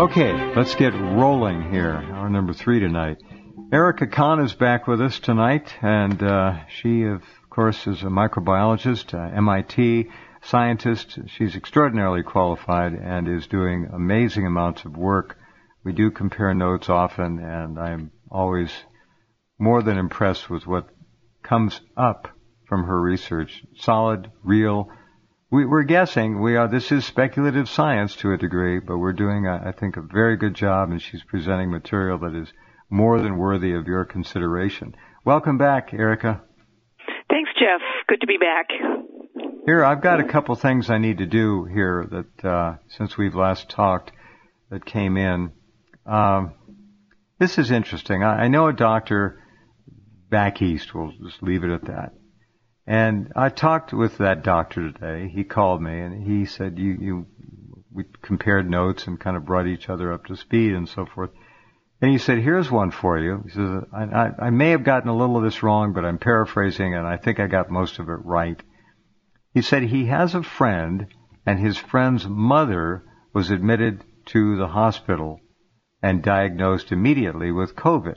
Okay, let's get rolling here. Hour number 3 tonight. Erica Kahn is back with us tonight, and she, of course, is a microbiologist, MIT scientist. She's extraordinarily qualified and is doing amazing amounts of work. We do compare notes often, and I'm always more than impressed with what comes up from her research. Solid, real. We're guessing. This is speculative science to a degree, but we're doing, I think, a very good job, and she's presenting material that is more than worthy of your consideration. Welcome back, Erica. Thanks, Jeff. Good to be back. Here, I've got a couple things I need to do here that, since we've last talked, that came in. This is interesting. I know a doctor back east. We'll just leave it at that. And I talked with that doctor today. He called me and he said, we compared notes and kind of brought each other up to speed and so forth. And he said, here's one for you. He says, I may have gotten a little of this wrong, but I'm paraphrasing and I think I got most of it right. He said he has a friend and his friend's mother was admitted to the hospital and diagnosed immediately with COVID.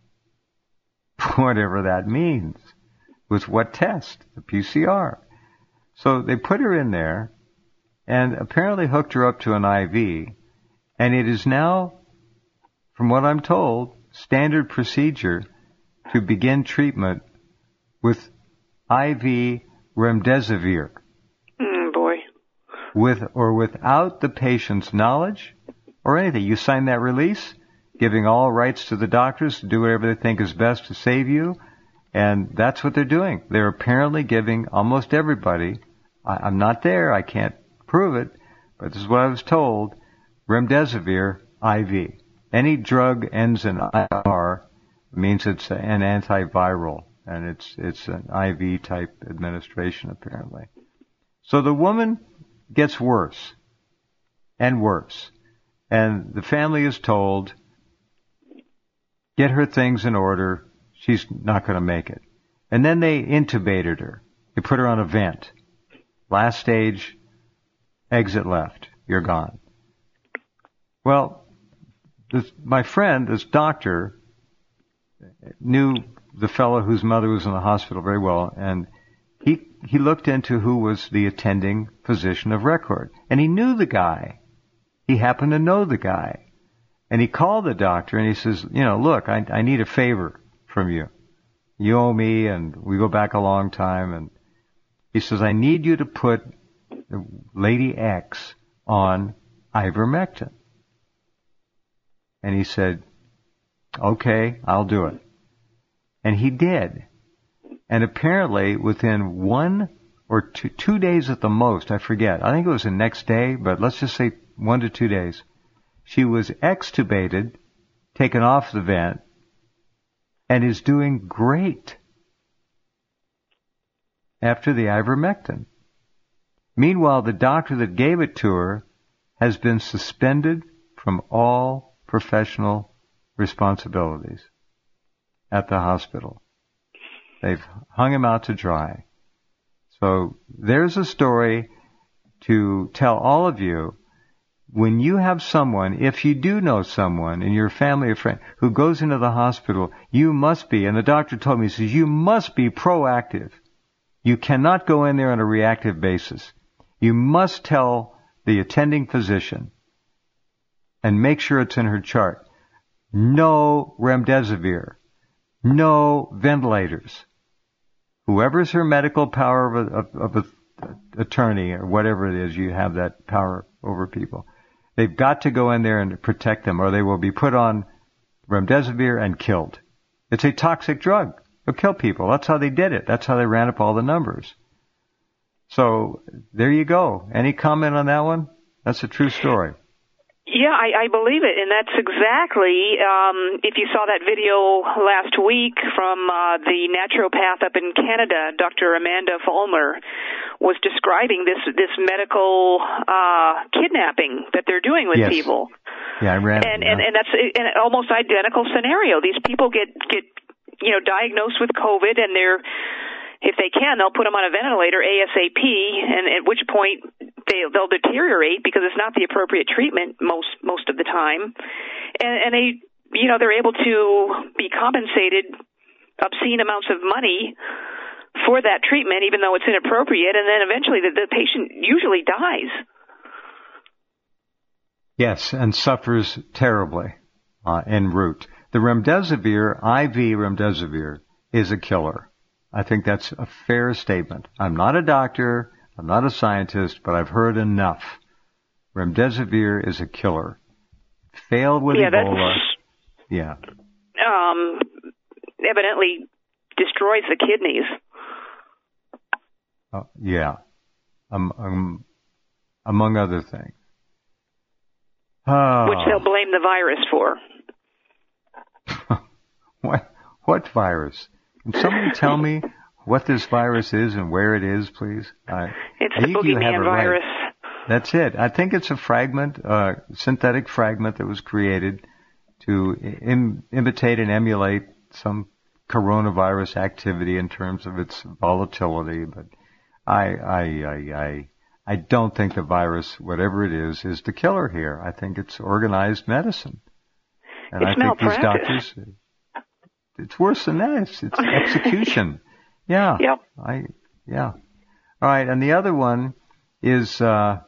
Whatever that means. With what test? The PCR. So they put her in there and apparently hooked her up to an IV. And it is now, from what I'm told, standard procedure to begin treatment with IV remdesivir. Boy. With or without the patient's knowledge or anything. You sign that release, giving all rights to the doctors to do whatever they think is best to save you. And that's what they're doing. They're apparently giving almost everybody, I'm not there, I can't prove it, but this is what I was told, remdesivir IV. Any drug ends in IR means it's an antiviral, and it's an IV type administration apparently. So the woman gets worse and worse, and the family is told, get her things in order. She's not going to make it. And then they intubated her. They put her on a vent. Last stage, exit left. You're gone. Well, my friend, this doctor, knew the fellow whose mother was in the hospital very well, and he looked into who was the attending physician of record. And he knew the guy. He happened to know the guy. And he called the doctor and he says, look, I need a favor from you. You owe me, and we go back a long time. And he says, I need you to put Lady X on ivermectin. And he said, okay, I'll do it. And he did. And apparently within 1 or 2 days at the most, I forget, I think it was the next day, but let's just say 1 to 2 days, she was extubated, taken off the vent, and is doing great after the ivermectin. Meanwhile, the doctor that gave it to her has been suspended from all professional responsibilities at the hospital. They've hung him out to dry. So there's a story to tell all of you. When you have someone, if you do know someone in your family or friend who goes into the hospital, you must be, and the doctor told me, he says, you must be proactive. You cannot go in there on a reactive basis. You must tell the attending physician and make sure it's in her chart. No remdesivir. No ventilators. Whoever's her medical power of attorney or whatever it is, you have that power over people. They've got to go in there and protect them, or they will be put on remdesivir and killed. It's a toxic drug. It'll kill people. That's how they did it. That's how they ran up all the numbers. So there you go. Any comment on that one? That's a true story. Yeah, I believe it, and that's exactly, if you saw that video last week from the naturopath up in Canada, Dr. Amanda Vollmer, was describing this medical kidnapping that they're doing with people. Yeah, I read and that's an almost identical scenario. These people get diagnosed with COVID, and if they can, they'll put them on a ventilator ASAP, and at which point they'll deteriorate because it's not the appropriate treatment most of the time, and they, they're able to be compensated obscene amounts of money for that treatment, even though it's inappropriate, and then eventually the patient usually dies. Yes, and suffers terribly en route. The remdesivir, IV remdesivir, is a killer. I think that's a fair statement. I'm not a doctor, I'm not a scientist, but I've heard enough. Remdesivir is a killer. Failed with Ebola. Yeah. Evidently destroys the kidneys. Yeah. Among other things. Which they'll blame the virus for. What virus? Can somebody tell me what this virus is and where it is, please? It's the boogeyman virus. Right. That's it. I think it's a fragment, synthetic fragment that was created to imitate and emulate some coronavirus activity in terms of its volatility. But I don't think the virus, whatever it is the killer here. I think it's organized medicine. And it's I think these doctors, it's worse than that. It's execution. Yeah. Yep. Yeah. All right. And the other one is from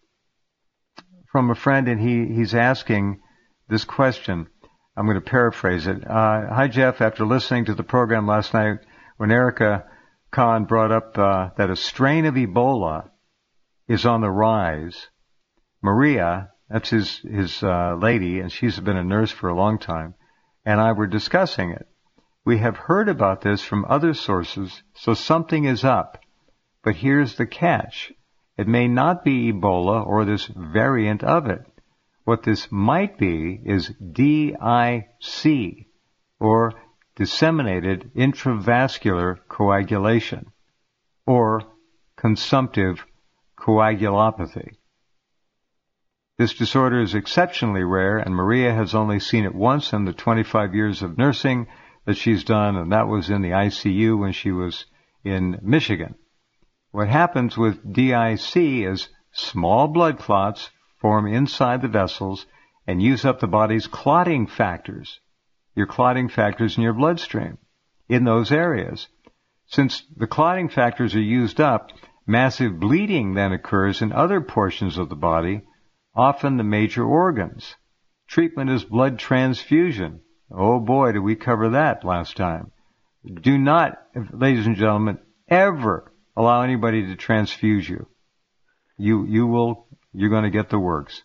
a friend, and he's asking this question. I'm going to paraphrase it. Hi, Jeff. After listening to the program last night, when Erica Kahn brought up that a strain of Ebola is on the rise, Maria, that's his lady, and she's been a nurse for a long time, and I were discussing it. We have heard about this from other sources, so something is up. But here's the catch. It may not be Ebola or this variant of it. What this might be is DIC, or disseminated intravascular coagulation, or consumptive coagulopathy. This disorder is exceptionally rare, and Maria has only seen it once in the 25 years of nursing that she's done, and that was in the ICU when she was in Michigan. What happens with DIC is small blood clots form inside the vessels and use up the body's clotting factors, your clotting factors in your bloodstream, in those areas. Since the clotting factors are used up, massive bleeding then occurs in other portions of the body, often the major organs. Treatment is blood transfusion. Oh boy, did we cover that last time. Do not, ladies and gentlemen, ever allow anybody to transfuse you. You're going to get the works.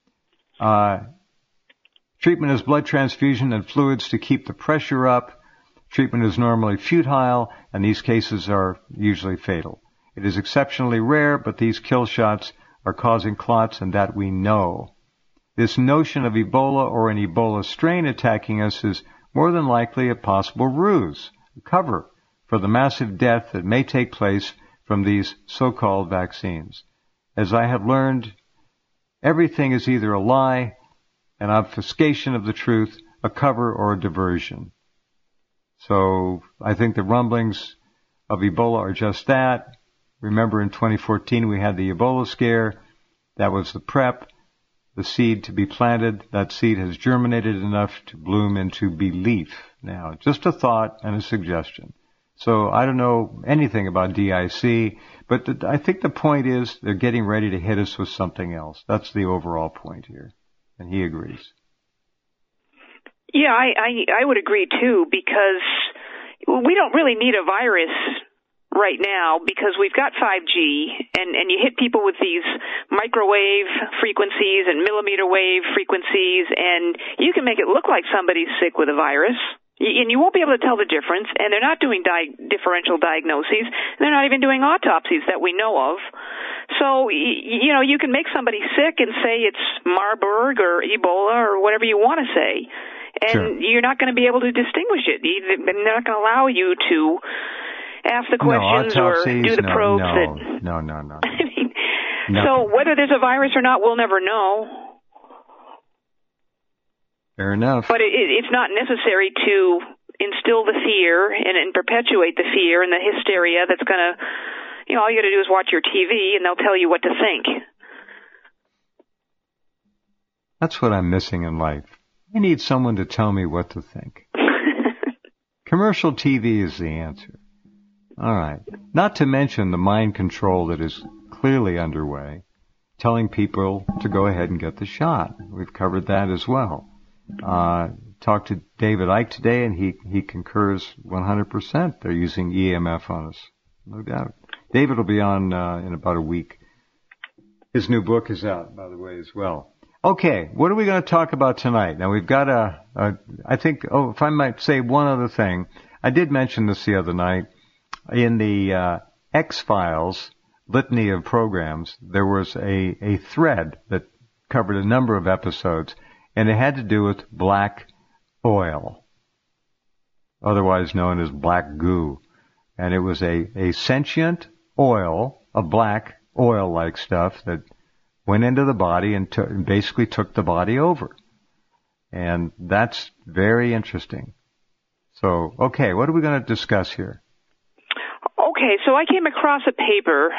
Treatment is blood transfusion and fluids to keep the pressure up. Treatment is normally futile, and these cases are usually fatal. It is exceptionally rare, but these kill shots are causing clots, and that we know. This notion of Ebola or an Ebola strain attacking us is more than likely a possible ruse, a cover for the massive death that may take place from these so-called vaccines. As I have learned, everything is either a lie, an obfuscation of the truth, a cover, or a diversion. So I think the rumblings of Ebola are just that. Remember in 2014 we had the Ebola scare. That was the prep, the seed to be planted. That seed has germinated enough to bloom into belief now. Just a thought and a suggestion. So I don't know anything about DIC, but I think the point is they're getting ready to hit us with something else. That's the overall point here. And he agrees. Yeah, I would agree too, because we don't really need a virus right now because we've got 5G and you hit people with these microwave frequencies and millimeter wave frequencies and you can make it look like somebody's sick with a virus. And you won't be able to tell the difference, and they're not doing differential diagnoses, and they're not even doing autopsies that we know of. So, you can make somebody sick and say it's Marburg or Ebola or whatever you want to say, and sure. You're not going to be able to distinguish it. They're not going to allow you to ask the questions or do the probes. No. I mean, so whether there's a virus or not, we'll never know. Fair enough. But it's not necessary to instill the fear and perpetuate the fear and the hysteria that's going to, all you got to do is watch your TV and they'll tell you what to think. That's what I'm missing in life. I need someone to tell me what to think. Commercial TV is the answer. All right. Not to mention the mind control that is clearly underway, telling people to go ahead and get the shot. We've covered that as well. Talked to David Icke today, and he concurs 100%. They're using EMF on us. No doubt. David will be on in about a week. His new book is out, by the way, as well. Okay, what are we going to talk about tonight? Now, we've got if I might say one other thing. I did mention this the other night. In the X-Files litany of programs, there was a thread that covered a number of episodes, and it had to do with black oil, otherwise known as black goo. And it was a sentient oil, a black oil-like stuff that went into the body and basically took the body over. And that's very interesting. So, okay, what are we going to discuss here? Okay, so I came across a paper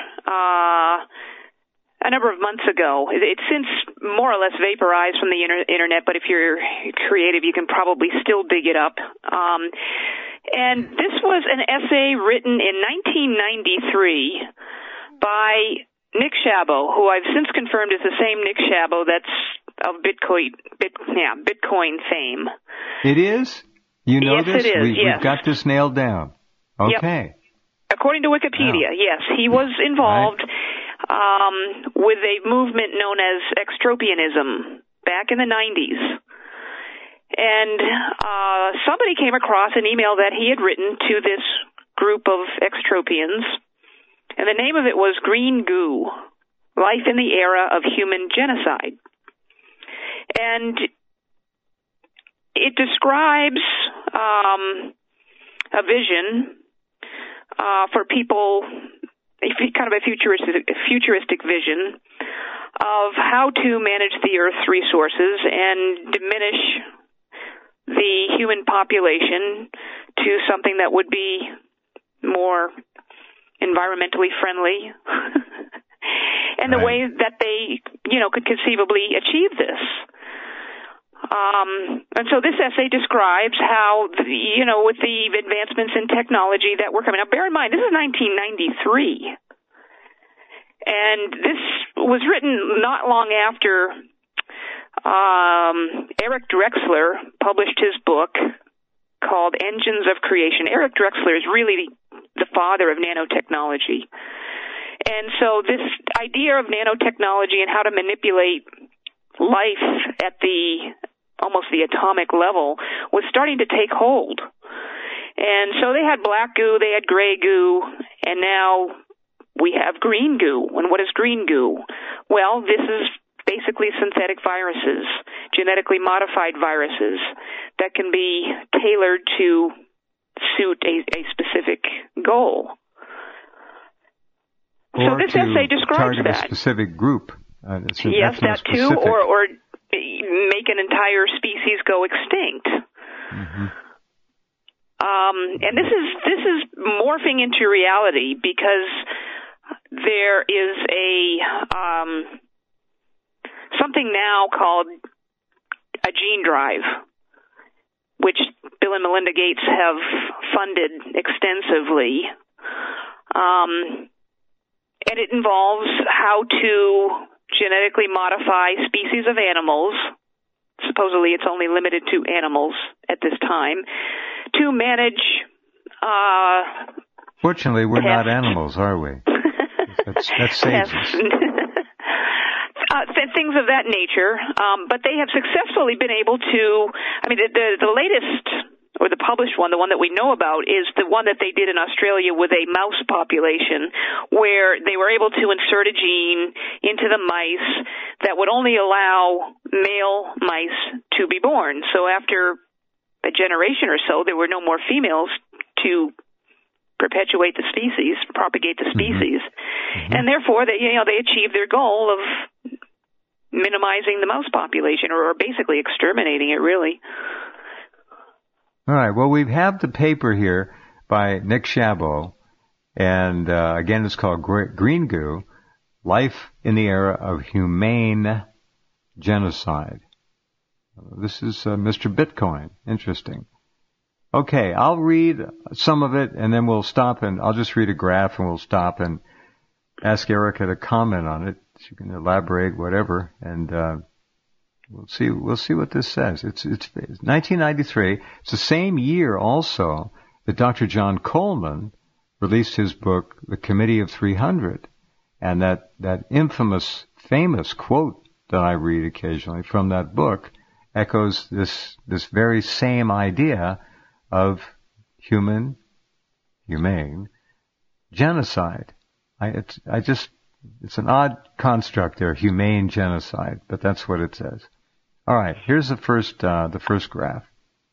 a number of months ago. It's since more or less vaporized from the internet, but if you're creative, you can probably still dig it up. And this was an essay written in 1993 by Nick Szabo, who I've since confirmed is the same Nick Szabo that's of Bitcoin fame. It is? You know yes, this? It is, yes. We've got this nailed down. Okay. Yep. According to Wikipedia, yes, he was involved with a movement known as extropianism back in the 90s. And somebody came across an email that he had written to this group of extropians, and the name of it was Green Goo, Life in the Era of Human Genocide. And it describes a vision for people, kind of a futuristic vision of how to manage the Earth's resources and diminish the human population to something that would be more environmentally friendly, and the way that they, could conceivably achieve this. And so this essay describes how, with the advancements in technology that were coming up, bear in mind, this is 1993. And this was written not long after Eric Drexler published his book called Engines of Creation. Eric Drexler is really the father of nanotechnology. And so this idea of nanotechnology and how to manipulate life at almost the atomic level was starting to take hold. And so they had black goo, they had gray goo, and now we have green goo. And what is green goo? Well, this is basically synthetic viruses, genetically modified viruses that can be tailored to suit a specific goal. Or so this essay describes target that. A specific group. Yes, that too, or make an entire species go extinct. Mm-hmm. And this is morphing into reality because there is something now called a gene drive, which Bill and Melinda Gates have funded extensively. And it involves how to genetically modify species of animals. Supposedly it's only limited to animals at this time, to manage Fortunately, we're not animals, are we? That saves us. Things of that nature. But they have successfully been able to, the latest, or the published one, the one that we know about, is the one that they did in Australia with a mouse population, where they were able to insert a gene into the mice that would only allow male mice to be born. So after a generation or so, there were no more females to perpetuate the species, propagate the species. Mm-hmm. And therefore, they achieved their goal of minimizing the mouse population, or basically exterminating it, really. All right. Well, we have the paper here by Nick Szabo, and again, it's called Green Goo, Life in the Era of Humane Genocide. This is Mr. Bitcoin. Interesting. Okay, I'll read some of it, and then we'll stop, and I'll just read a graph, and we'll stop and ask Erica to comment on it. She can elaborate, whatever, and we'll see what this says. It's 1993. It's the same year also that Dr. John Coleman released his book, The Committee of 300, and that famous quote that I read occasionally from that book echoes this very same idea of humane genocide. It's an odd construct there, humane genocide, but that's what it says. All right, here's the first graph.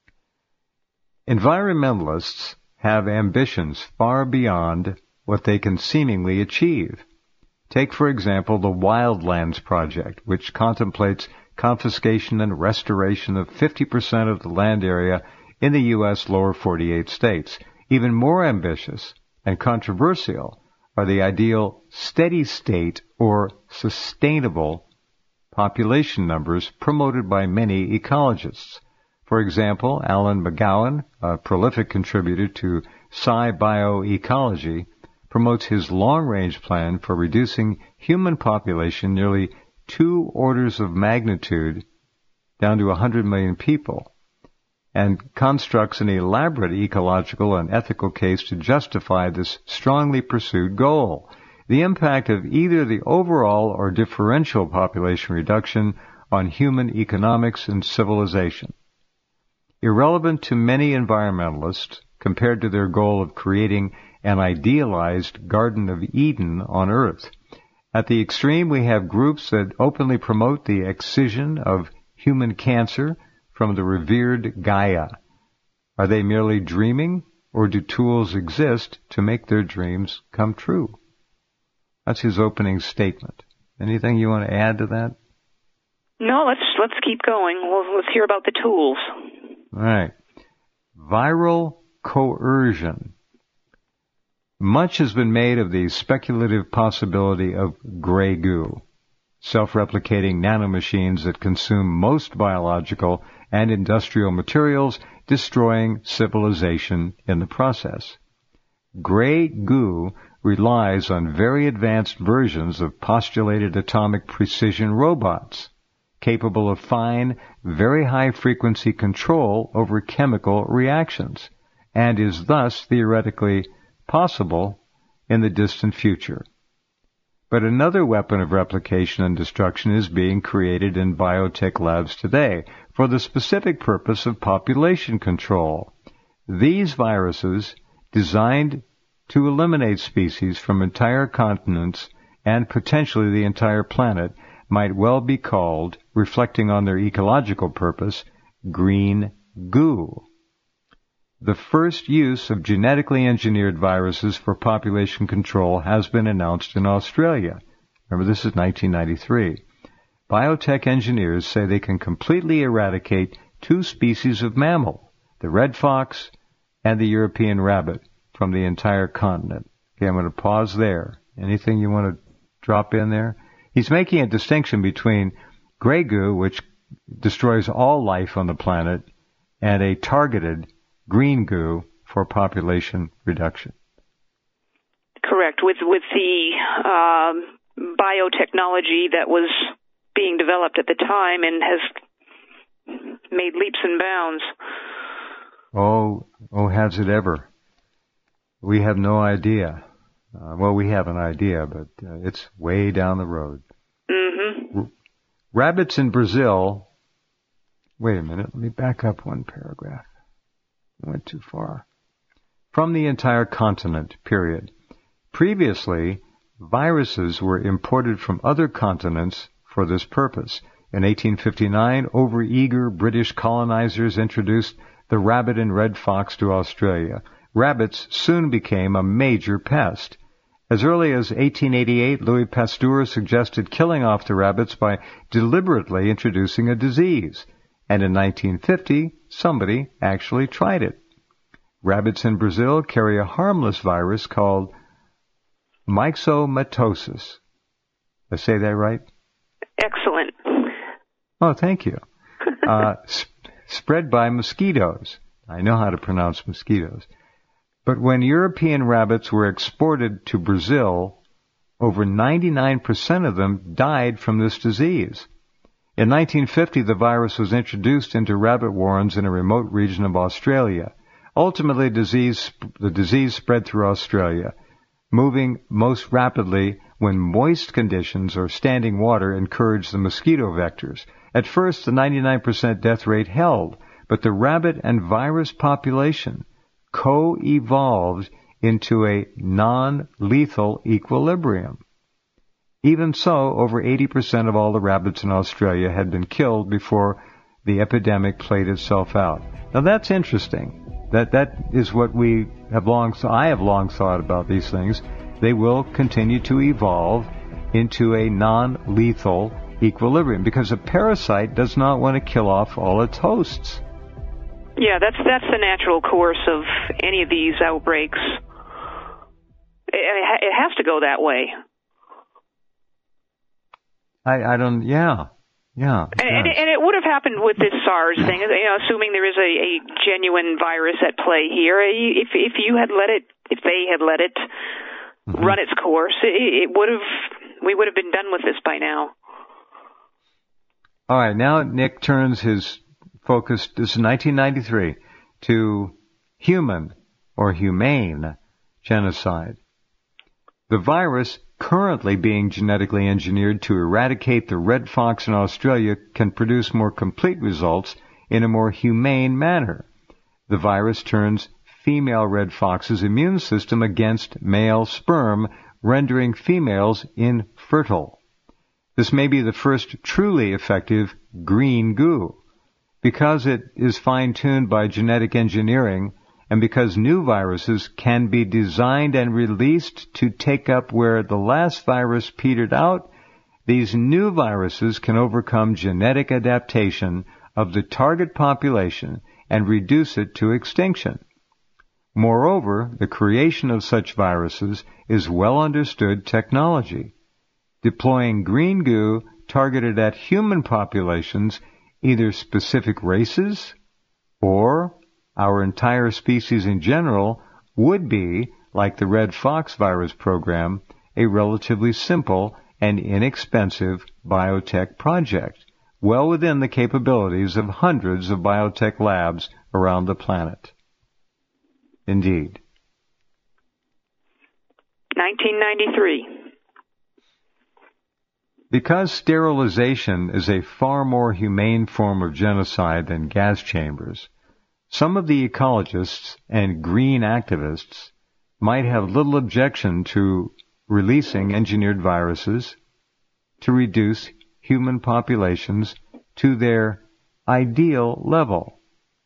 Environmentalists have ambitions far beyond what they can seemingly achieve. Take, for example, the Wildlands Project, which contemplates confiscation and restoration of 50% of the land area in the U.S. lower 48 states. Even more ambitious and controversial are the ideal steady state or sustainable population numbers promoted by many ecologists. For example, Alan McGowan, a prolific contributor to SciBioecology, promotes his long-range plan for reducing human population nearly 2 orders of magnitude down to 100 million people, and constructs an elaborate ecological and ethical case to justify this strongly pursued goal. The impact of either the overall or differential population reduction on human economics and civilization. Irrelevant to many environmentalists compared to their goal of creating an idealized Garden of Eden on Earth. At the extreme, we have groups that openly promote the excision of human cancer from the revered Gaia. Are they merely dreaming, or do tools exist to make their dreams come true? That's his opening statement. Anything you want to add to that? No, let's keep going. Let's hear about the tools. All right. Viral coercion. Much has been made of the speculative possibility of gray goo, self-replicating nanomachines that consume most biological and industrial materials, destroying civilization in the process. Gray goo relies on very advanced versions of postulated atomic precision robots, capable of fine, very high-frequency control over chemical reactions, and is thus theoretically possible in the distant future. But another weapon of replication and destruction is being created in biotech labs today for the specific purpose of population control. These viruses, designed to eliminate species from entire continents and potentially the entire planet, might well be called, reflecting on their ecological purpose, green goo. The first use of genetically engineered viruses for population control has been announced in Australia. Remember, this is 1993. Biotech engineers say they can completely eradicate 2 species of mammal, the red fox and the European rabbit, from the entire continent. Okay, I'm going to pause there. Anything you want to drop in there? He's making a distinction between gray goo, which destroys all life on the planet, and a targeted green goo for population reduction. Correct. With the biotechnology that was being developed at the time and has made leaps and bounds. Oh, has it ever? We have no idea. Well, we have an idea, but it's way down the road. Mm-hmm. Rabbits in Brazil. Wait a minute. Let me back up one paragraph. I went too far. From the entire continent, period. Previously, viruses were imported from other continents for this purpose. In 1859, overeager British colonizers introduced the rabbit and red fox to Australia. Rabbits soon became a major pest. As early as 1888, Louis Pasteur suggested killing off the rabbits by deliberately introducing a disease. And in 1950, somebody actually tried it. Rabbits in Brazil carry a harmless virus called myxomatosis. Did I say that right? Excellent. Oh, thank you. spread by mosquitoes. I know how to pronounce mosquitoes. But when European rabbits were exported to Brazil, over 99% of them died from this disease. In 1950, the virus was introduced into rabbit warrens in a remote region of Australia. Ultimately, the disease spread through Australia, moving most rapidly when moist conditions or standing water encouraged the mosquito vectors. At first, the 99% death rate held, but the rabbit and virus population co-evolved into a non-lethal equilibrium. Even so, over 80% of all the rabbits in Australia had been killed before the epidemic played itself out. Now that's interesting. That is what I have long thought about these things. They will continue to evolve into a non-lethal equilibrium because a parasite does not want to kill off all its hosts. Yeah, that's the natural course of any of these outbreaks. It has to go that way. And it would have happened with this SARS thing, assuming there is a genuine virus at play here. If they had let it run its course, we would have been done with this by now. All right, now Nick turns his focus, this is 1993, to human or humane genocide. The virus currently being genetically engineered to eradicate the red fox in Australia can produce more complete results in a more humane manner. The virus turns female red fox's immune system against male sperm, rendering females infertile. This may be the first truly effective green goo. Because it is fine-tuned by genetic engineering, and because new viruses can be designed and released to take up where the last virus petered out, these new viruses can overcome genetic adaptation of the target population and reduce it to extinction. Moreover, the creation of such viruses is well understood technology. Deploying green goo targeted at human populations, either specific races or our entire species in general, would be, like the Red Fox virus program, a relatively simple and inexpensive biotech project, well within the capabilities of hundreds of biotech labs around the planet. Indeed. 1993. Because sterilization is a far more humane form of genocide than gas chambers, some of the ecologists and green activists might have little objection to releasing engineered viruses to reduce human populations to their ideal level.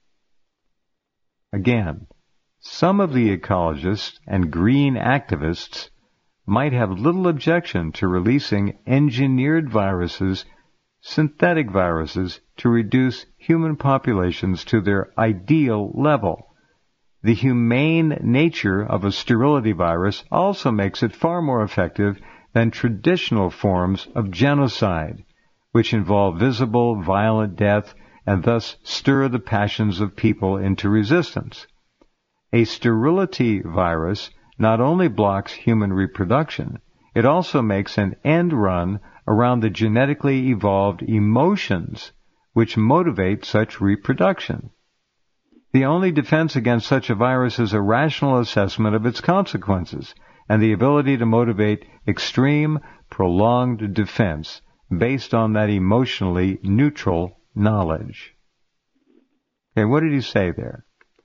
Again, some of the ecologists and green activists might have little objection to releasing engineered viruses, synthetic viruses, to reduce human populations to their ideal level. The humane nature of a sterility virus also makes it far more effective than traditional forms of genocide, which involve visible, violent death and thus stir the passions of people into resistance. A sterility virus not only blocks human reproduction, it also makes an end run around the genetically evolved emotions which motivate such reproduction. The only defense against such a virus is a rational assessment of its consequences and the ability to motivate extreme, prolonged defense based on that emotionally neutral knowledge. Okay, what did he say there?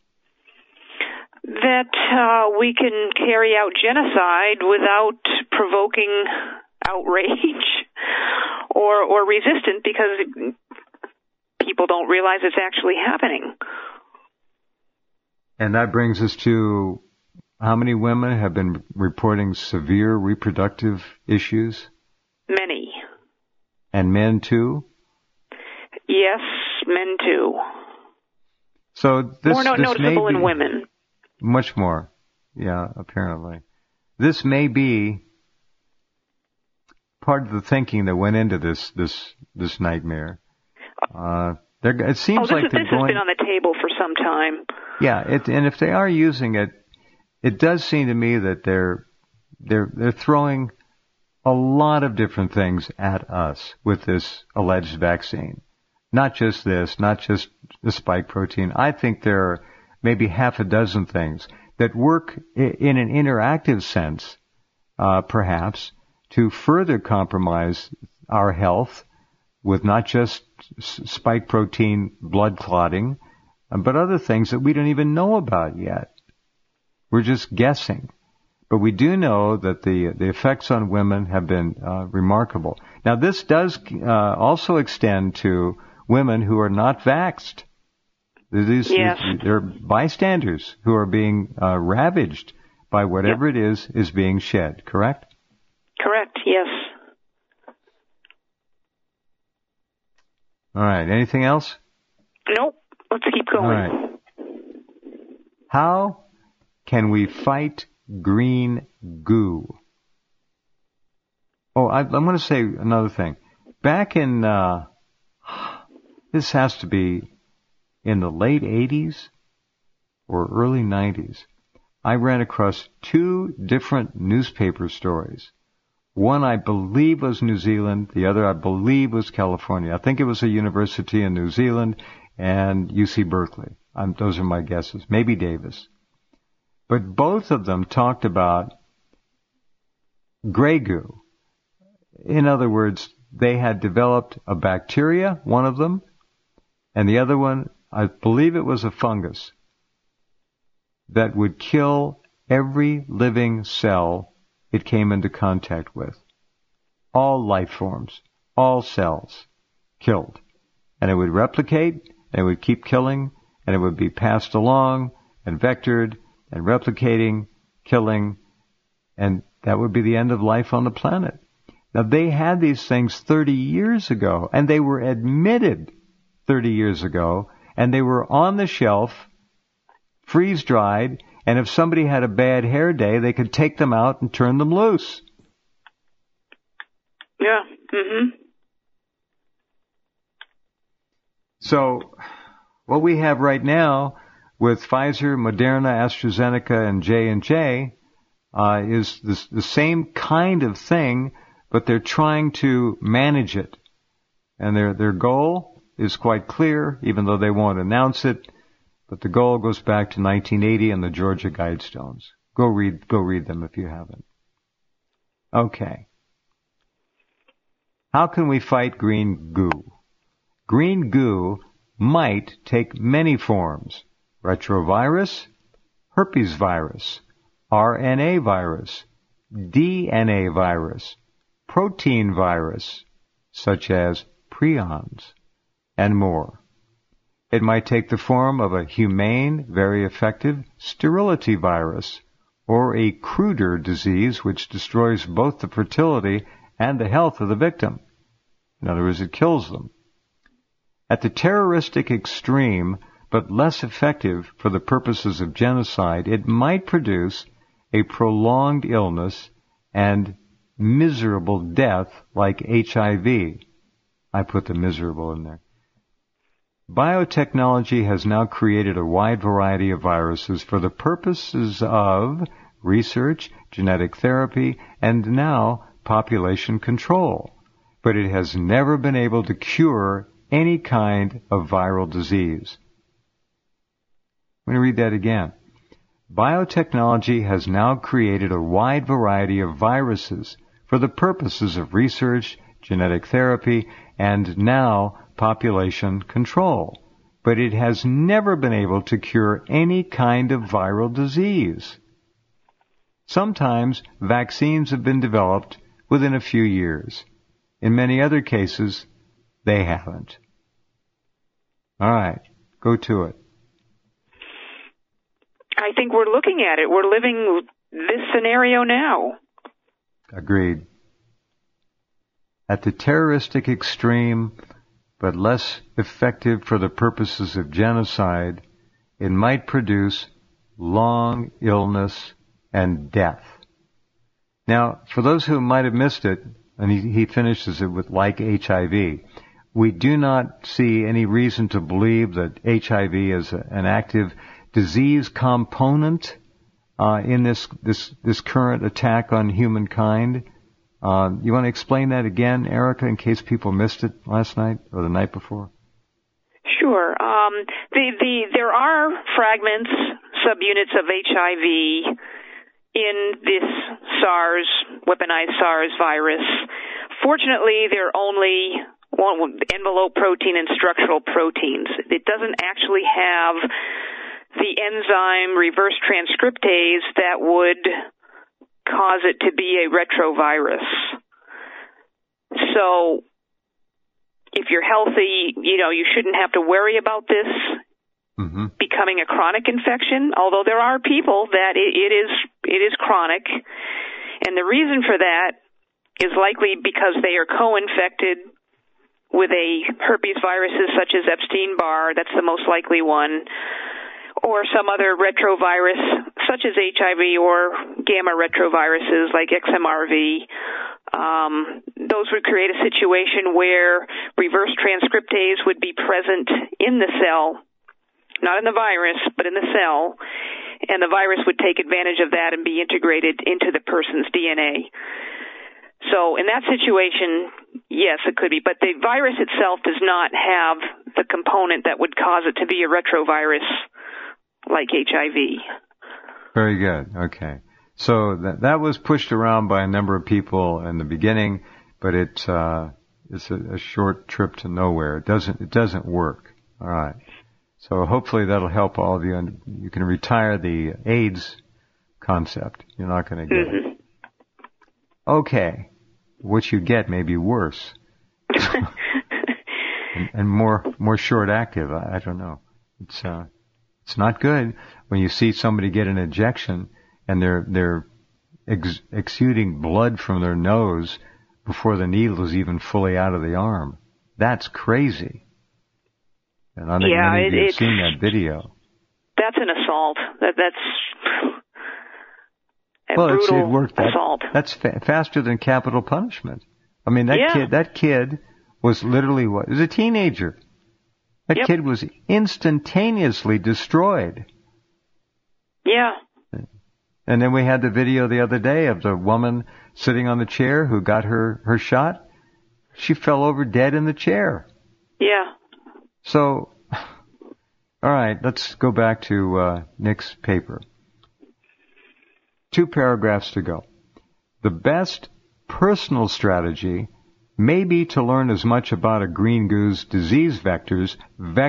That we can carry out genocide without provoking outrage or resistance because people don't realize it's actually happening. And that brings us to how many women have been reporting severe reproductive issues? Many. And men too? Yes, men too. So this, more noticeable in women. Much more, yeah, apparently. This may be part of the thinking that went into this nightmare. That It seems like this has been on the table for some time. Yeah, and if they are using it, it does seem to me that they're throwing a lot of different things at us with this alleged vaccine. Not just this, not just the spike protein. I think there are maybe half a dozen things that work in an interactive sense, perhaps, to further compromise our health with not just spike protein blood clotting, but other things that we don't even know about yet. We're just guessing. But we do know that the effects on women have been remarkable. Now, this does also extend to women who are not vaxxed. They're bystanders who are being ravaged by whatever it is being shed, correct? Correct, yes. All right. Anything else? Nope. Let's keep going. All right. How can we fight green goo? Oh, I'm going to say another thing. Back in, this has to be in the late 80s or early 90s, I ran across two different newspaper stories. One I believe was New Zealand, the other I believe was California. I think it was a university in New Zealand and UC Berkeley. Those are my guesses. Maybe Davis. But both of them talked about gray goo. In other words, they had developed a bacteria, one of them, and the other one, I believe it was a fungus, that would kill every living cell it came into contact with. All life forms, all cells killed. And it would replicate, and it would keep killing, and it would be passed along and vectored and replicating, killing, and that would be the end of life on the planet. Now, they had these things 30 years ago, and they were admitted 30 years ago, and they were on the shelf, freeze-dried, and if somebody had a bad hair day, they could take them out and turn them loose. Yeah. Mm-hmm. So what we have right now with Pfizer, Moderna, AstraZeneca, and J&J is the same kind of thing, but they're trying to manage it. And their goal is quite clear, even though they won't announce it. But the goal goes back to 1980 and the Georgia Guidestones. Go read them if you haven't. Okay. How can we fight green goo? Green goo might take many forms. Retrovirus, herpes virus, RNA virus, DNA virus, protein virus, such as prions, and more. It might take the form of a humane, very effective sterility virus, or a cruder disease which destroys both the fertility and the health of the victim. In other words, it kills them. At the terroristic extreme, but less effective for the purposes of genocide, it might produce a prolonged illness and miserable death like HIV. I put the miserable in there. Biotechnology has now created a wide variety of viruses for the purposes of research, genetic therapy, and now population control. But it has never been able to cure any kind of viral disease. I'm going to read that again. Biotechnology has now created a wide variety of viruses for the purposes of research, genetic therapy, and now population control. But it has never been able to cure any kind of viral disease. Sometimes vaccines have been developed within a few years. In many other cases, they haven't. All right, go to it. I think we're looking at it. We're living this scenario now. Agreed. At the terroristic extreme, but less effective for the purposes of genocide, it might produce long illness and death. Now, for those who might have missed it, and he finishes it with like HIV, we do not see any reason to believe that HIV is an active disease component in this current attack on humankind. You want to explain that again, Erica, in case people missed it last night or the night before? Sure. There are fragments, subunits of HIV in this weaponized SARS virus. Fortunately, they're only envelope protein and structural proteins. It doesn't actually have the enzyme reverse transcriptase that would cause it to be a retrovirus. So if you're healthy, you shouldn't have to worry about this becoming a chronic infection, although there are people that it is chronic. And the reason for that is likely because they are co-infected with a herpes viruses such as Epstein-Barr, that's the most likely one, or some other retrovirus such as HIV or gamma retroviruses like XMRV. Those would create a situation where reverse transcriptase would be present in the cell, not in the virus, but in the cell, and the virus would take advantage of that and be integrated into the person's DNA. So in that situation, yes, it could be. But the virus itself does not have the component that would cause it to be a retrovirus like HIV. Very good. Okay. So that was pushed around by a number of people in the beginning, but it's a short trip to nowhere. It doesn't work. All right. So hopefully that'll help all of you, and you can retire the AIDS concept. You're not going to get it. Okay. What you get may be worse. and more short active. I don't know. It's not good when you see somebody get an injection and they're exuding blood from their nose before the needle is even fully out of the arm. That's crazy. And I think many of you have seen that video. That's an assault. That's brutal it worked. Assault. That's faster than capital punishment. I mean, that kid was literally what? He was a teenager. That kid was instantaneously destroyed. Yeah. And then we had the video the other day of the woman sitting on the chair who got her shot. She fell over dead in the chair. Yeah. So, all right, let's go back to Nick's paper. 2 paragraphs to go. The best personal strategy may be to learn as much about a green goo's disease vectors,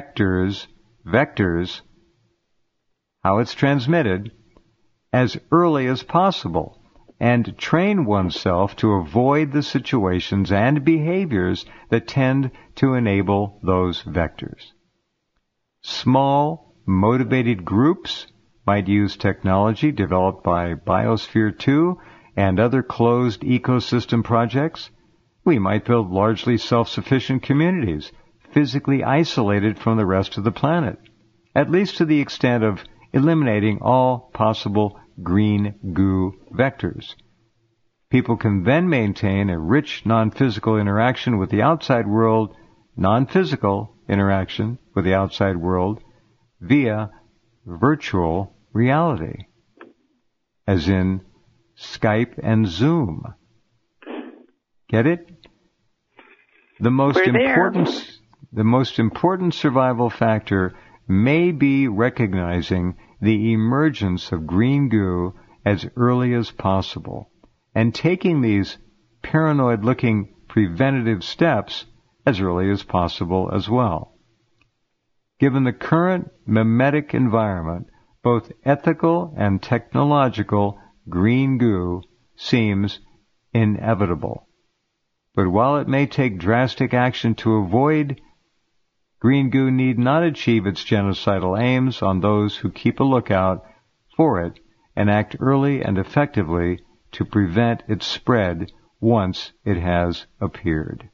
how it's transmitted, as early as possible, and train oneself to avoid the situations and behaviors that tend to enable those vectors. Small, motivated groups might use technology developed by Biosphere 2 and other closed ecosystem projects. We might build largely self-sufficient communities, physically isolated from the rest of the planet, at least to the extent of eliminating all possible green goo vectors. People can then maintain a rich non-physical interaction with the outside world, non-physical interaction with the outside world via virtual reality, as in Skype and Zoom. Get it? The most important survival factor may be recognizing the emergence of green goo as early as possible and taking these paranoid-looking preventative steps as early as possible as well. Given the current mimetic environment, both ethical and technological green goo seems inevitable. But while it may take drastic action to avoid, green goo need not achieve its genocidal aims on those who keep a lookout for it and act early and effectively to prevent its spread once it has appeared.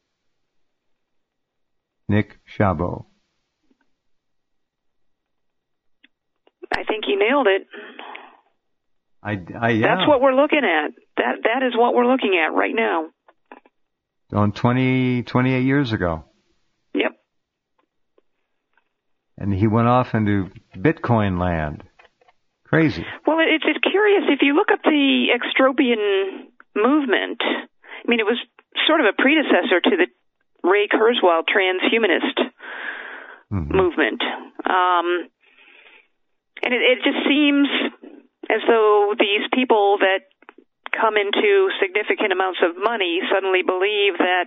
Nick Szabo. I think you nailed it. Yeah. That's what we're looking at. That is what we're looking at right now. On 28 years ago. And he went off into Bitcoin land. Crazy. Well, it's curious. If you look up the extropian movement, I mean, it was sort of a predecessor to the Ray Kurzweil transhumanist movement. And it just seems as though these people that come into significant amounts of money suddenly believe that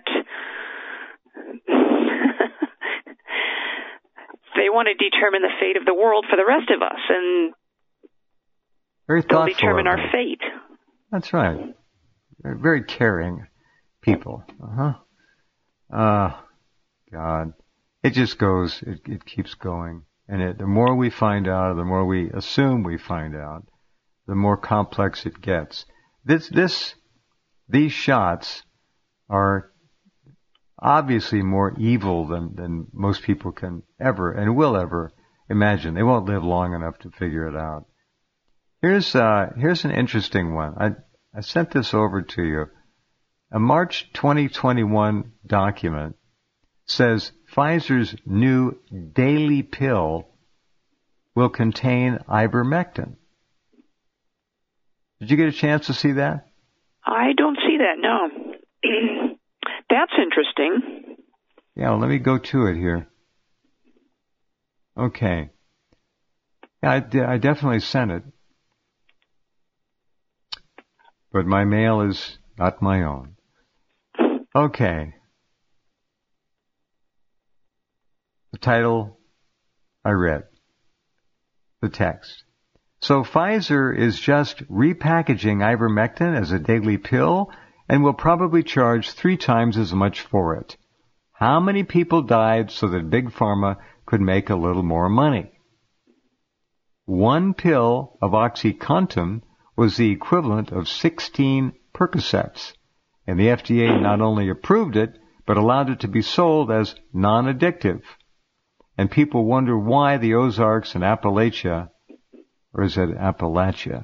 they want to determine the fate of the world for the rest of us, and they'll determine our fate. That's right. They're very caring people. God. It just goes, it keeps going. And the more we find out, the more we assume we find out, the more complex it gets. These shots are obviously more evil than most people can ever and will ever imagine. They won't live long enough to figure it out. Here's an interesting one. I sent this over to you. A March 2021 document says Pfizer's new daily pill will contain ivermectin. Did you get a chance to see that? I don't see that, no. That's interesting. Yeah, well, let me go to it here. Okay. Yeah, I definitely sent it. But my mail is not my own. Okay. The title I read. The text. So Pfizer is just repackaging ivermectin as a daily pill and will probably charge 3 times as much for it. How many people died so that Big Pharma could make a little more money? 1 pill of OxyContin was the equivalent of 16 Percocets, and the FDA not only approved it, but allowed it to be sold as non-addictive. And people wonder why the Ozarks and Appalachia, or is it Appalachia?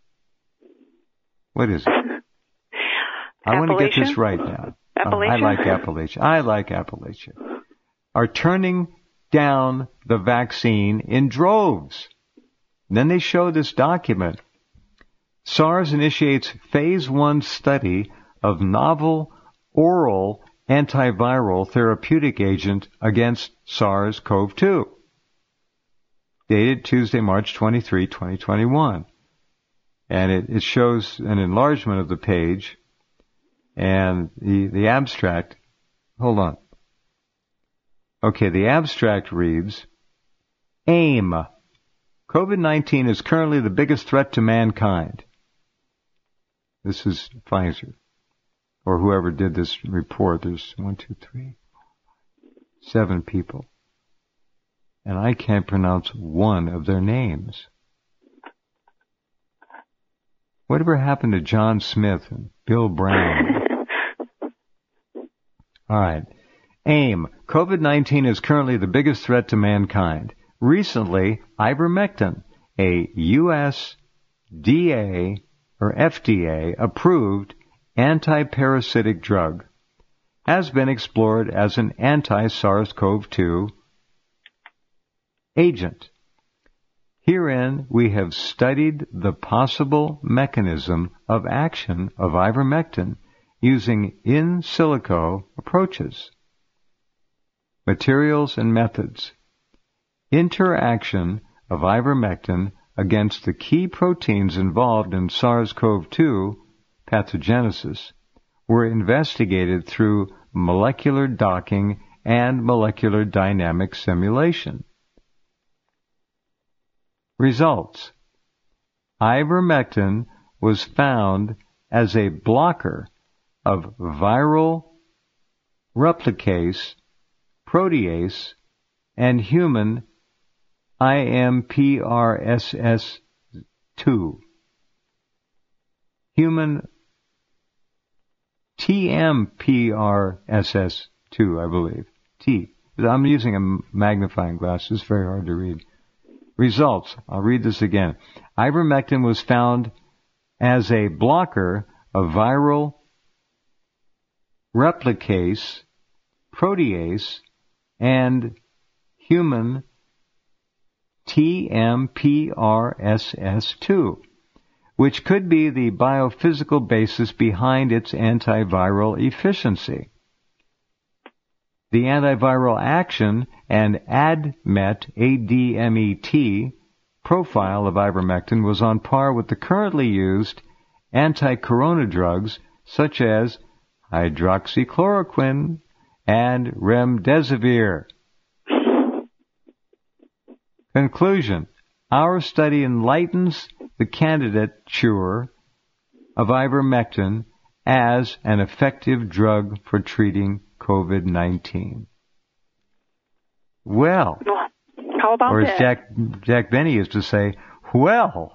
What is it? I want to get this right now. I like Appalachia. I like Appalachia. Are turning down the vaccine in droves. Then they show this document. SARS initiates phase 1 study of novel oral antiviral therapeutic agent against SARS-CoV-2. Dated Tuesday, March 23, 2021. And it shows an enlargement of the page. And the abstract, hold on. Okay, the abstract reads, AIM. COVID-19 is currently the biggest threat to mankind. This is Pfizer, or whoever did this report. There's 7 people. And I can't pronounce one of their names. Whatever happened to John Smith and Bill Brown? All right. AIM. COVID-19 is currently the biggest threat to mankind. Recently, ivermectin, a USDA or FDA approved anti-parasitic drug, has been explored as an anti-SARS-CoV-2 agent. Herein, we have studied the possible mechanism of action of ivermectin using in silico approaches, materials and methods. Interaction of ivermectin against the key proteins involved in SARS-CoV-2 pathogenesis were investigated through molecular docking and molecular dynamic simulation. Results. Ivermectin was found as a blocker of viral replicase, protease, and human IMPRSS2. Human TMPRSS2, I believe. I'm using a magnifying glass. It's very hard to read. Results. I'll read this again. Ivermectin was found as a blocker of viral replicase, protease, and human TMPRSS2, which could be the biophysical basis behind its antiviral efficiency. The antiviral action and ADMET profile of ivermectin was on par with the currently used anti-corona drugs such as hydroxychloroquine and remdesivir. Conclusion. Our study enlightens the candidature of ivermectin as an effective drug for treating COVID-19. Well, how about or as that? Jack Benny used to say, well,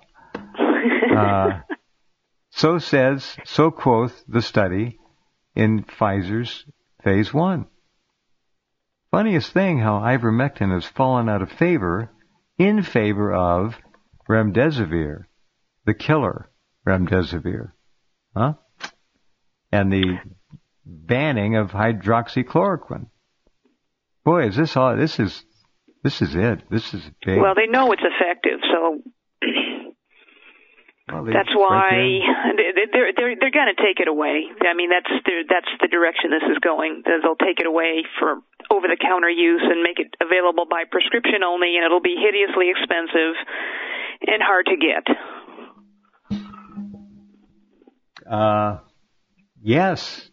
so quoth the study in Pfizer's phase 1. Funniest thing how ivermectin has fallen out of favor in favor of remdesivir, the killer remdesivir, huh? And the banning of hydroxychloroquine. Boy, is this all? This is it. This is big. Well, they know it's effective, so that's why they're going to take it away. I mean, that's the direction this is going. They'll take it away for over-the-counter use and make it available by prescription only, and it'll be hideously expensive and hard to get. Yes.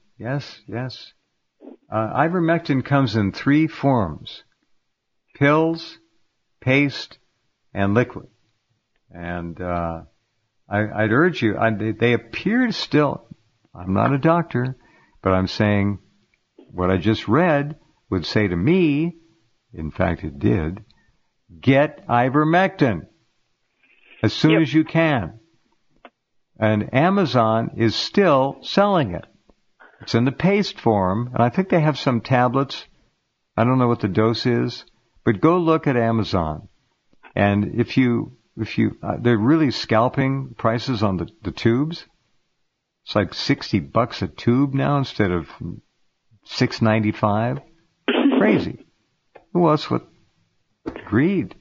Ivermectin comes in 3 forms: pills, paste, and liquid. And I'd urge you, they appear to still, I'm not a doctor, but I'm saying what I just read would say to me, in fact it did, get ivermectin as soon as you can. And Amazon is still selling it. It's in the paste form, and I think they have some tablets. I don't know what the dose is, but go look at Amazon. And if you they're really scalping prices on the tubes. It's like $60 a tube now instead of $6.95. Crazy. Who else would? Greed.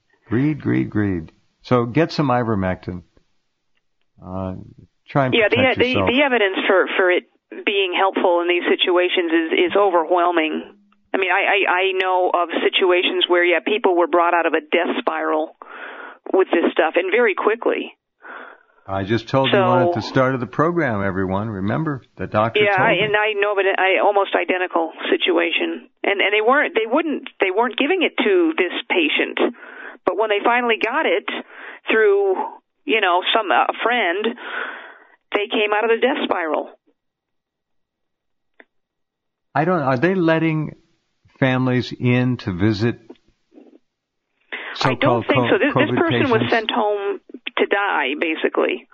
So get some ivermectin. Try and protect yourself. The evidence for it being helpful in these situations is overwhelming. I mean, I know of situations where people were brought out of a death spiral with this stuff, and very quickly. I just told you one at the start of the program, everyone. Remember, the doctor told me. And I know, but almost identical situation. And they weren't giving it to this patient, but when they finally got it through, a friend, they came out of the death spiral. Are they letting families in to visit? I don't think so. This person patients? was sent home to die, basically.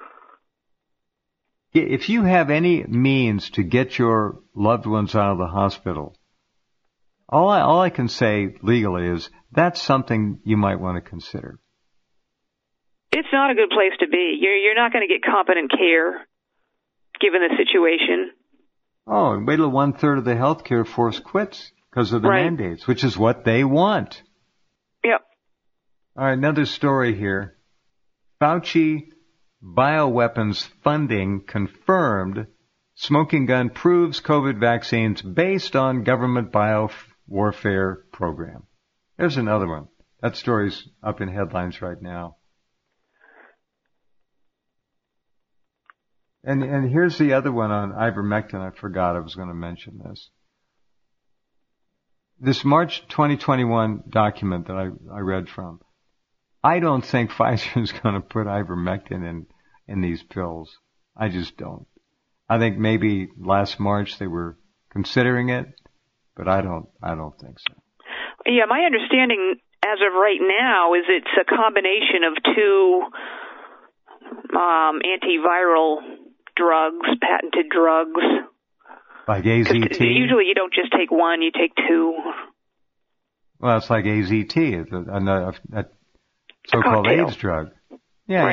If you have any means to get your loved ones out of the hospital, all I can say legally is that's something you might want to consider. It's not a good place to be. You're not going to get competent care, given the situation. Oh, wait till 1/3 of the healthcare force quits because of the mandates, which is what they want. Yep. All right, another story here. Fauci bioweapons funding confirmed. Smoking gun proves COVID vaccines based on government biowarfare program. There's another one. That story's up in headlines right now. And here's the other one on ivermectin. I forgot I was going to mention this. This March 2021 document that I read from, I don't think Pfizer is going to put ivermectin in these pills. I just don't. I think maybe last March they were considering it, but I don't think so. Yeah, my understanding as of right now is it's a combination of 2 antiviral drugs, patented drugs. Like AZT? Usually you don't just take one, you take 2. Well, it's like AZT, a so-called AIDS drug. Yeah.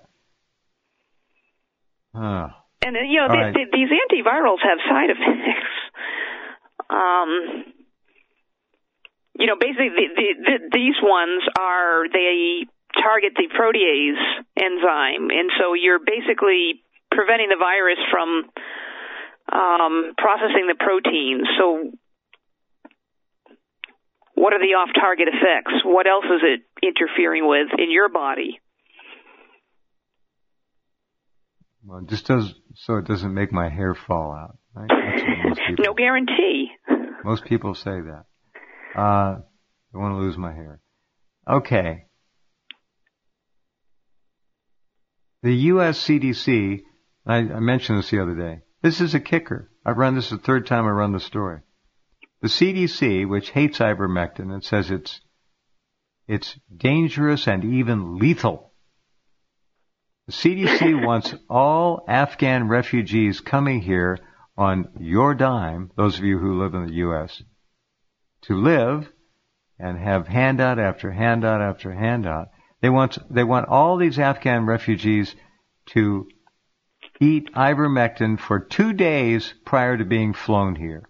And these antivirals have side effects. Basically these ones they target the protease enzyme, and so you're basically preventing the virus from processing the proteins. So what are the off-target effects? What else is it interfering with in your body? Well, it just does so it doesn't make my hair fall out. Right? That's what most people, no guarantee. Most people say that. I want to lose my hair. Okay. The U.S. CDC, I mentioned this the other day. This is a kicker. I've run this the third time I run the story. The CDC, which hates ivermectin and says it's dangerous and even lethal. The CDC wants all Afghan refugees coming here on your dime, those of you who live in the U.S., to live and have handout after handout after handout. They want all these Afghan refugees to eat ivermectin for 2 days prior to being flown here.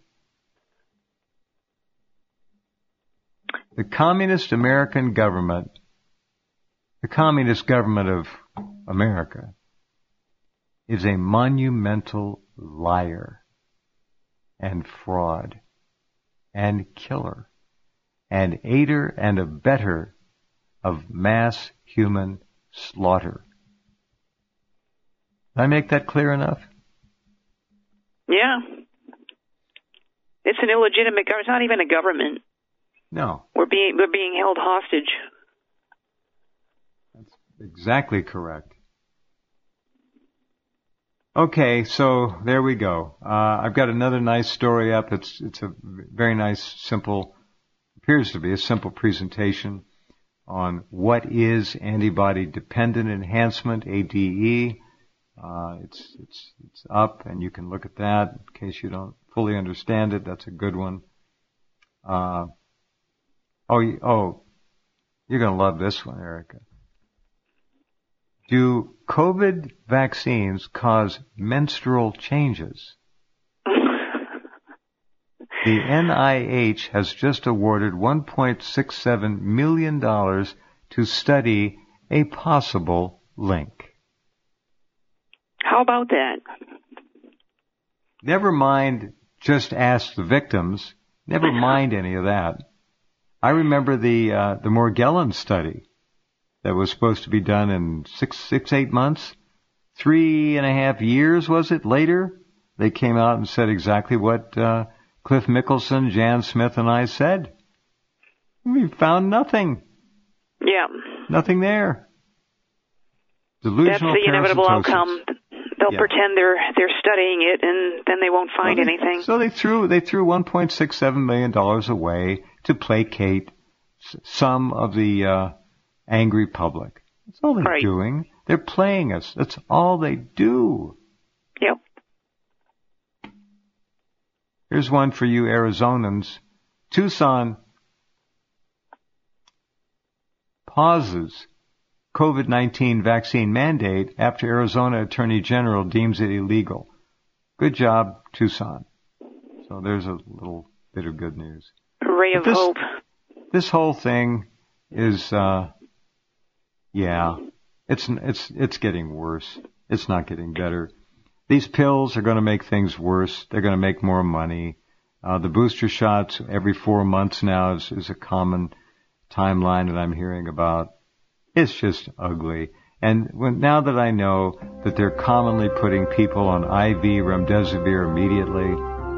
The communist American government, the communist government of America, is a monumental liar and fraud and killer and aider and abetter of mass human slaughter. Did I make that clear enough? Yeah. It's an illegitimate government. It's not even a government. No. We're being held hostage. That's exactly correct. Okay, so there we go. I've got another nice story up. It's a very nice, simple, appears to be a simple presentation on what is antibody-dependent enhancement, ADE. It's up, and you can look at that in case you don't fully understand it. That's a good one. You're going to love this one, Erica. Do COVID vaccines cause menstrual changes? The NIH has just awarded $1.67 million to study a possible link. How about that? Never mind, just ask the victims. Never mind any of that. I remember the Morgellons study that was supposed to be done in 8 months. 3.5 years, was it, later? They came out and said exactly what Cliff Mickelson, Jan Smith, and I said. We found nothing. Yeah. Nothing there. Delusional That's the inevitable parasitosis. outcome. They'll pretend they're studying it, and then they won't find anything. So they threw $1.67 million away to placate some of the angry public. That's all they're doing. They're playing us. That's all they do. Yep. Here's one for you Arizonans. Tucson pauses COVID-19 vaccine mandate after Arizona Attorney General deems it illegal. Good job, Tucson. So there's a little bit of good news. A ray of hope. This whole thing is, it's getting worse. It's not getting better. These pills are going to make things worse. They're going to make more money. The booster shots every 4 months now is a common timeline that I'm hearing about. It's just ugly. And now that I know that they're commonly putting people on IV remdesivir immediately,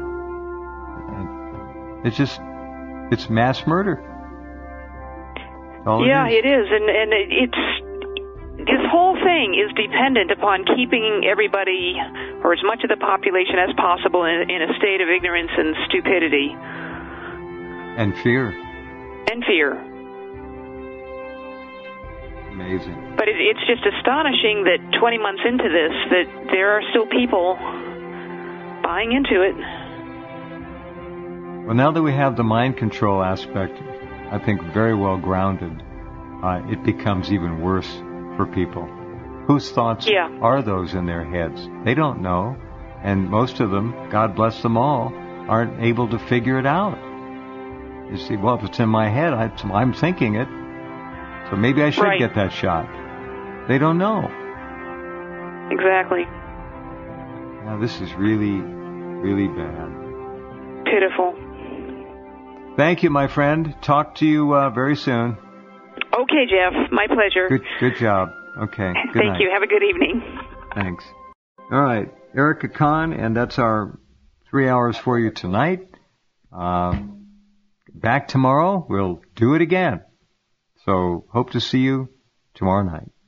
it's mass murder. Yeah, it is. And this whole thing is dependent upon keeping everybody, or as much of the population as possible, in a state of ignorance and stupidity. And fear. And fear. Amazing. But it's just astonishing that 20 months into this, that there are still people buying into it. Well, now that we have the mind control aspect, I think very well grounded, it becomes even worse for people. Whose thoughts are those in their heads? They don't know. And most of them, God bless them all, aren't able to figure it out. You see, well, if it's in my head, I'm thinking it. So maybe I should get that shot. They don't know. Exactly. Now, this is really, really bad. Pitiful. Thank you, my friend. Talk to you very soon. Okay, Jeff. My pleasure. Good job. Okay. Good Thank night. you. Have a good evening. Thanks. All right. Erica Kahn, and that's our 3 hours for you tonight. Back tomorrow. We'll do it again. So hope to see you tomorrow night.